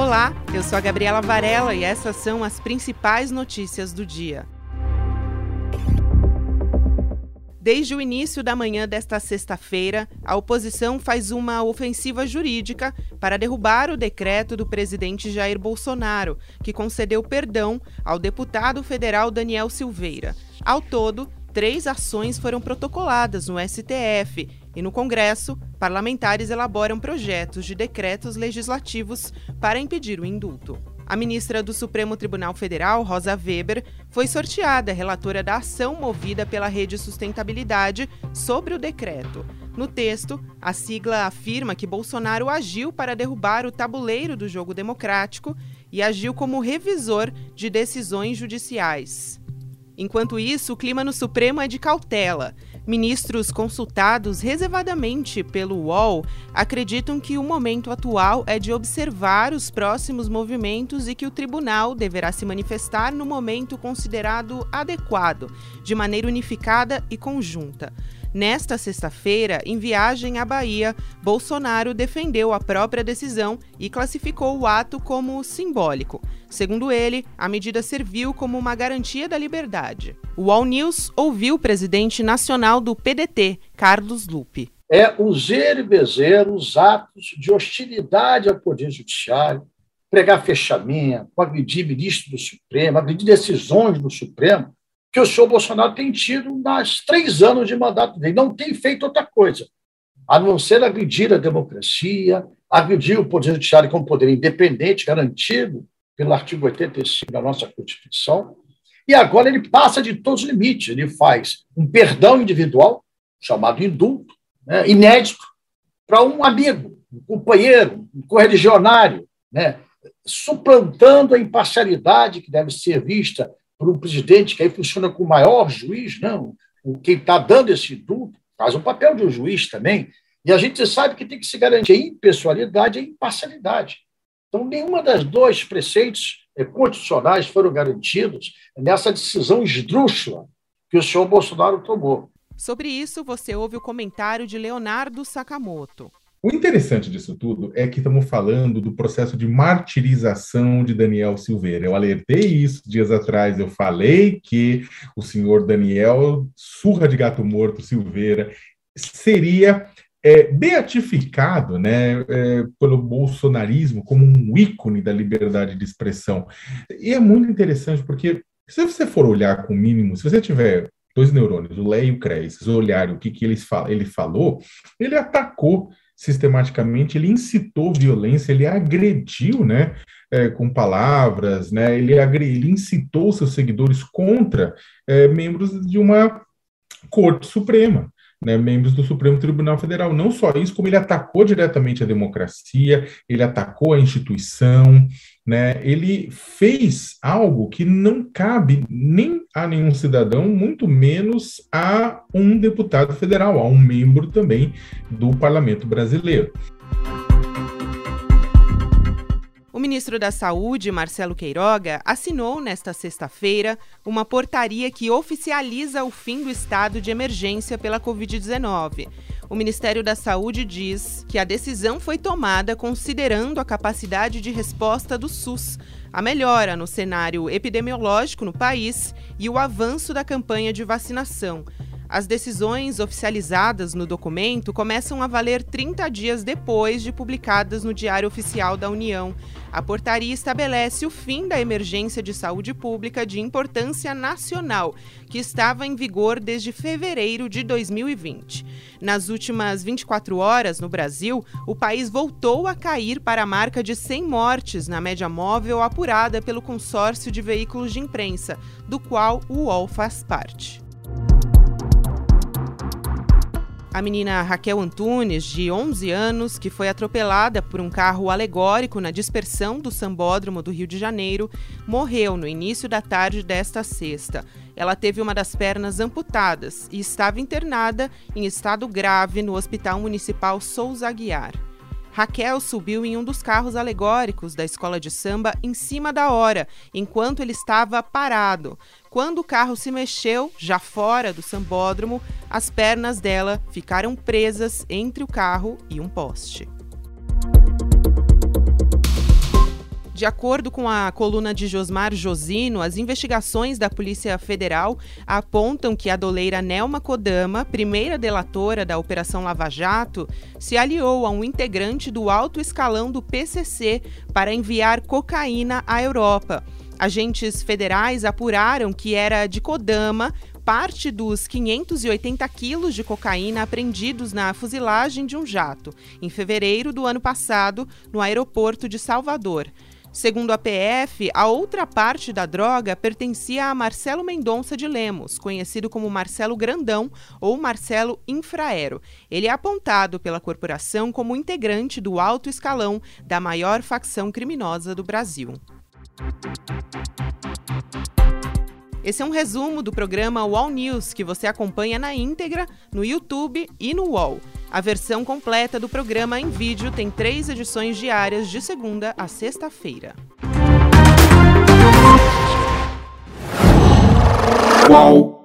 Olá, eu sou a Gabriela Varela e essas são as principais notícias do dia. Desde o início da manhã desta sexta-feira, a oposição faz uma ofensiva jurídica para derrubar o decreto do presidente Jair Bolsonaro, que concedeu perdão ao deputado federal Daniel Silveira. Ao todo, 3 ações foram protocoladas no STF e no Congresso, parlamentares elaboram projetos de decretos legislativos para impedir o indulto. A ministra do Supremo Tribunal Federal, Rosa Weber, foi sorteada relatora da ação movida pela Rede Sustentabilidade sobre o decreto. No texto, a sigla afirma que Bolsonaro agiu para derrubar o tabuleiro do jogo democrático e agiu como revisor de decisões judiciais. Enquanto isso, o clima no Supremo é de cautela. Ministros consultados reservadamente pelo UOL acreditam que o momento atual é de observar os próximos movimentos e que o tribunal deverá se manifestar no momento considerado adequado, de maneira unificada e conjunta. Nesta sexta-feira, em viagem à Bahia, Bolsonaro defendeu a própria decisão e classificou o ato como simbólico. Segundo ele, a medida serviu como uma garantia da liberdade. O All News ouviu o presidente nacional do PDT, Carlos Lupe. É o zero e bezer, os atos de hostilidade ao Poder Judiciário, pregar fechamento, agredir ministro do Supremo, agredir decisões do Supremo, que o senhor Bolsonaro tem tido nas 3 anos de mandato dele. Não tem feito outra coisa, a não ser agredir a democracia, agredir o Poder Judiciário como poder independente, garantido pelo artigo 85 da nossa Constituição. E agora ele passa de todos os limites. Ele faz um perdão individual, chamado indulto, inédito, para um amigo, um companheiro, um correligionário, suplantando a imparcialidade que deve ser vista por um presidente que aí funciona com o maior juiz, não? Quem está dando esse indulto faz o papel de um juiz também, e a gente sabe que tem que se garantir a impessoalidade e a imparcialidade. Então, nenhuma das 2 preceitos constitucionais foram garantidos nessa decisão esdrúxula que o senhor Bolsonaro tomou. Sobre isso, você ouve o comentário de Leonardo Sakamoto. O interessante disso tudo é que estamos falando do processo de martirização de Daniel Silveira. Eu alertei isso dias atrás, eu falei que o senhor Daniel, surra de gato morto Silveira, seria beatificado pelo bolsonarismo como um ícone da liberdade de expressão. E é muito interessante porque, se você for olhar com o mínimo, se você tiver 2 neurônios, o Lé e o Cres, olhar o que ele falou, ele atacou sistematicamente, ele incitou violência, ele agrediu, com palavras, ele incitou seus seguidores contra membros de uma Corte Suprema, membros do Supremo Tribunal Federal. Não só isso, como ele atacou diretamente a democracia, ele atacou a instituição, ele fez algo que não cabe nem a nenhum cidadão, muito menos a um deputado federal, a um membro também do Parlamento brasileiro. O ministro da Saúde, Marcelo Queiroga, assinou nesta sexta-feira uma portaria que oficializa o fim do estado de emergência pela Covid-19. O Ministério da Saúde diz que a decisão foi tomada considerando a capacidade de resposta do SUS, a melhora no cenário epidemiológico no país e o avanço da campanha de vacinação. As decisões oficializadas no documento começam a valer 30 dias depois de publicadas no Diário Oficial da União. A portaria estabelece o fim da emergência de saúde pública de importância nacional, que estava em vigor desde fevereiro de 2020. Nas últimas 24 horas, no Brasil, o país voltou a cair para a marca de 100 mortes na média móvel apurada pelo consórcio de veículos de imprensa, do qual o UOL faz parte. A menina Raquel Antunes, de 11 anos, que foi atropelada por um carro alegórico na dispersão do Sambódromo do Rio de Janeiro, morreu no início da tarde desta sexta. Ela teve uma das pernas amputadas e estava internada em estado grave no Hospital Municipal Souza Aguiar. Raquel subiu em um dos carros alegóricos da escola de samba em cima da hora, enquanto ele estava parado. Quando o carro se mexeu, já fora do sambódromo, as pernas dela ficaram presas entre o carro e um poste. De acordo com a coluna de Josmar Josino, as investigações da Polícia Federal apontam que a doleira Nelma Kodama, primeira delatora da Operação Lava Jato, se aliou a um integrante do alto escalão do PCC para enviar cocaína à Europa. Agentes federais apuraram que era de Kodama parte dos 580 quilos de cocaína apreendidos na fuzilagem de um jato, em fevereiro do ano passado, no aeroporto de Salvador. Segundo a PF, a outra parte da droga pertencia a Marcelo Mendonça de Lemos, conhecido como Marcelo Grandão ou Marcelo Infraero. Ele é apontado pela corporação como integrante do alto escalão da maior facção criminosa do Brasil. Esse é um resumo do programa UOL News, que você acompanha na íntegra no YouTube e no UOL. A versão completa do programa em vídeo tem 3 edições diárias de segunda a sexta-feira. UOL.